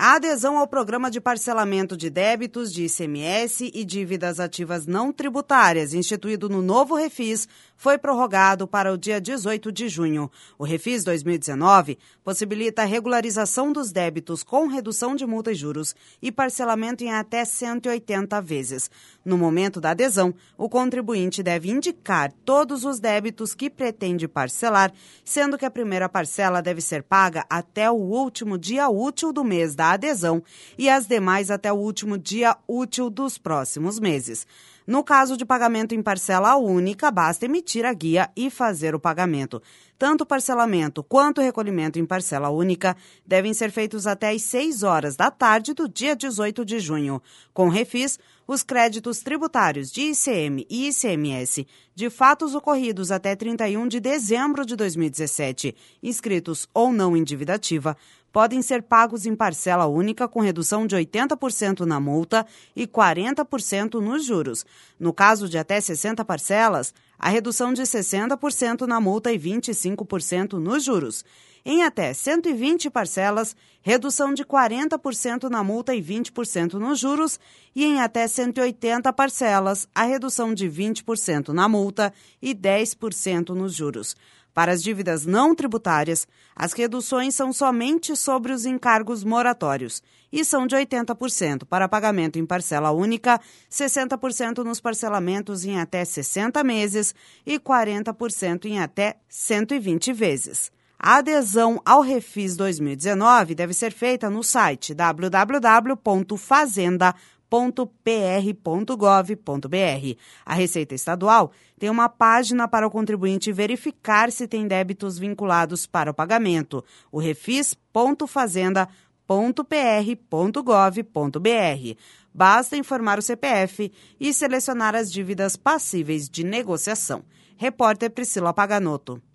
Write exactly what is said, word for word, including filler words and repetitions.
A adesão ao programa de parcelamento de débitos de I C M S e dívidas ativas não tributárias, instituído no novo Refis, foi prorrogado para o dia dezoito de junho. O Refis dois mil e dezenove possibilita a regularização dos débitos com redução de multa e juros e parcelamento em até cento e oitenta vezes. No momento da adesão, o contribuinte deve indicar todos os débitos que pretende parcelar, sendo que a primeira parcela deve ser paga até o último dia útil do mês da adesão e as demais até o último dia útil dos próximos meses. No caso de pagamento em parcela única, basta emitir a guia e fazer o pagamento. Tanto o parcelamento quanto o recolhimento em parcela única devem ser feitos até às seis horas da tarde do dia dezoito de junho. Com Refis, os créditos tributários de I C M e I C M S de fatos ocorridos até trinta e um de dezembro de dois mil e dezessete, inscritos ou não em dívida ativa, podem ser pagos em parcela única com redução de oitenta por cento na multa e quarenta por cento nos juros. No caso de até sessenta parcelas, a redução de sessenta por cento na multa e vinte e cinco por cento nos juros. Em até cento e vinte parcelas, redução de quarenta por cento na multa e vinte por cento nos juros, e em até cento e oitenta parcelas, a redução de vinte por cento na multa e dez por cento nos juros. Para as dívidas não tributárias, as reduções são somente sobre os encargos moratórios e são de oitenta por cento para pagamento em parcela única, sessenta por cento nos parcelamentos em até sessenta meses e quarenta por cento em até cento e vinte vezes. A adesão ao Refis dois mil e dezenove deve ser feita no site w w w ponto fazenda ponto p r ponto gov ponto b r. A Receita Estadual tem uma página para o contribuinte verificar se tem débitos vinculados para o pagamento, o refis ponto fazenda ponto p r ponto gov ponto b r. Basta informar o C P F e selecionar as dívidas passíveis de negociação. Repórter Priscila Paganoto.